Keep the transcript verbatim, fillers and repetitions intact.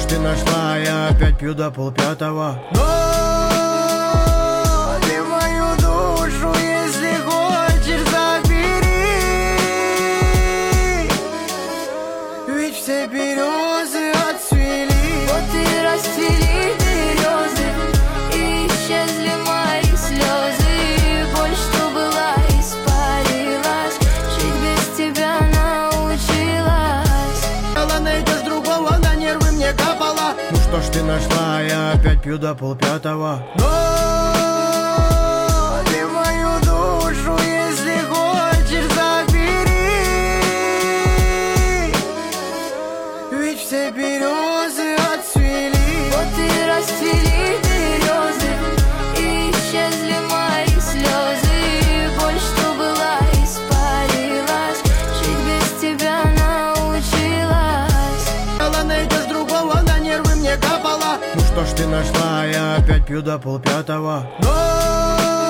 ж ты нашла, я опять пью до полпятого. Но ты мою душу, если хочешь, забери. Ведь все березы отцвели. Вот и расцвели березы, и исчезли мои слезы. Боль, что была, испарилась, жить без тебя научилась. Ала, найдешь другого, на нервы мне капала. Ну что ж ты нашла, я опять пью до полпятого. Но ты мою душу, если хочешь, забери. Ведь все березы отцвели. Вот и расцвели березы, и исчезли мои слезы. Боль, что была, испарилась, жить без тебя научилась. Ала, найдешь другого, на нервы мне капала. Ну что ж ты нашла, я опять пью до полпятого. Но